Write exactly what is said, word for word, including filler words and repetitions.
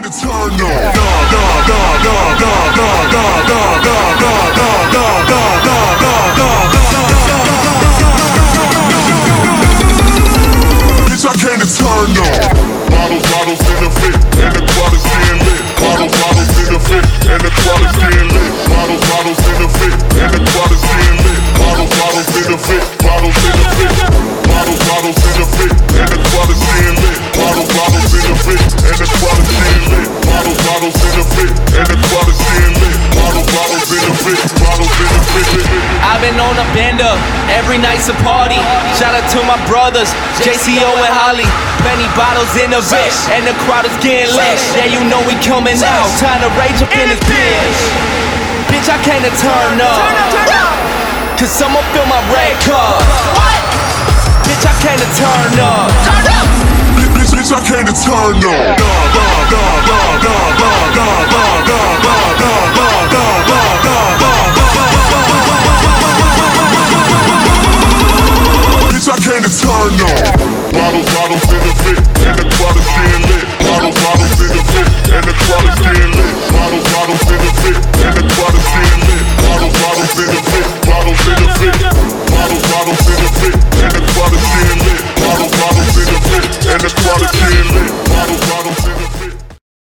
to turn up. Nah, nah, nah, nah, nah, nah, nah, nah, nah, nah, nah, nah, nah, nah, nah. Bitch, I came to turn up. Bottles, bottles in the fit, and the crowd is getting lit. Bottles, bottles in the fit, and the crowd is getting lit. Bottles, bottles in the fit, and the crowd is getting lit. Bottles, bottles in the fit, bottles in the fit. Bottles, bottles in the fit, and the crowd is getting lit. Bottles, bottles in the fit, and the crowd is getting lit. Bottles, bottles in the fit, and the crowd is getting lit. Bottles, bottles in the fit, bottles in the fit. I've been on a bender, every night's a party. Shout out to my brothers, J C O and Holly. Plenty bottles in the vet, and the crowd is getting lit. Yeah, you know we coming out, time to rage up in this bitch. Bitch, I came to turn up, cause someone fill my red cup. Bitch, I came to turn up. Bitch, bitch, I came to turn up. Nah, nah, nah.